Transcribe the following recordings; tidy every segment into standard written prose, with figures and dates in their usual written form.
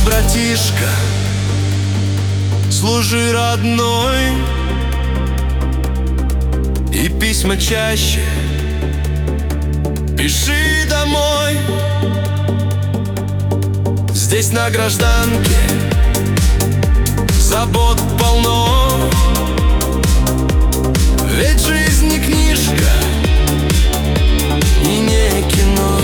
братишка, служи, родной, и письма чаще пиши домой. Здесь на гражданке забот полно, ведь жизнь не книжка и не кино.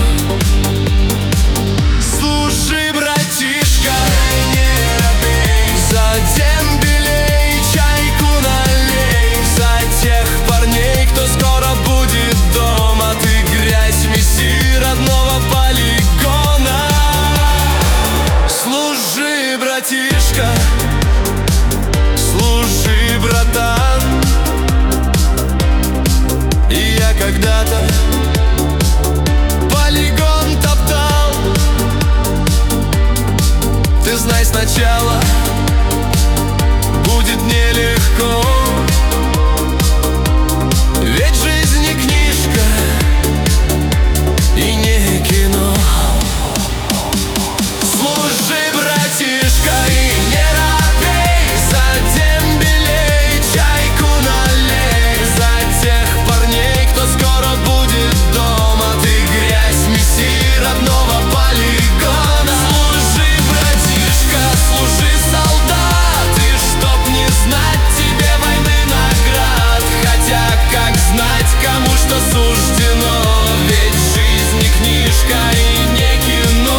Слушай, братишка, не робей, за дембелей чайку налей, за тех парней, кто скоро будет дома. Ты грязь месси родного полигона. Служи, братишка, служи, братан. И я когда-то полигон топтал. Ты знай, сначала будет нелегко, ведь жизнь не книжка и не кино. Служи, братишка, и не робей, за дембелей чайку налей, за тех парней, кто скоро будет дома. Ты грязь месси родного полигона. Служи, братишка, служи, солдат, и чтоб не знать тебе войны наград. Хотя как знать, кому что суждено, ведь жизнь не книжка и не кино.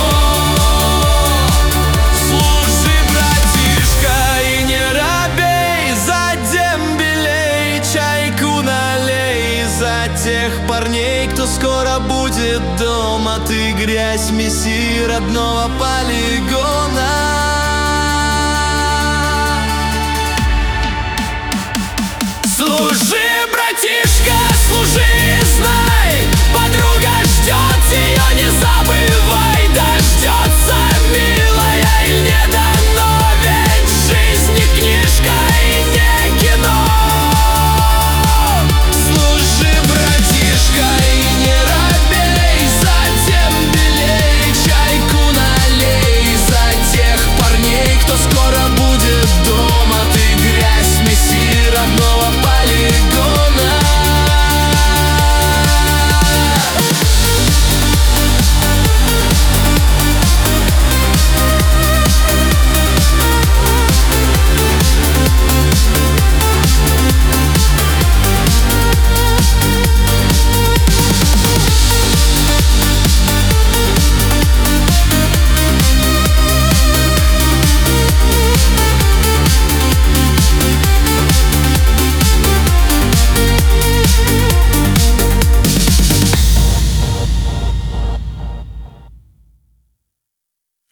Служи, братишка, и не робей, за дембелей чайку налей, за тех парней, кто скоро будет дома. Ты грязь месси родного полигона. Служи,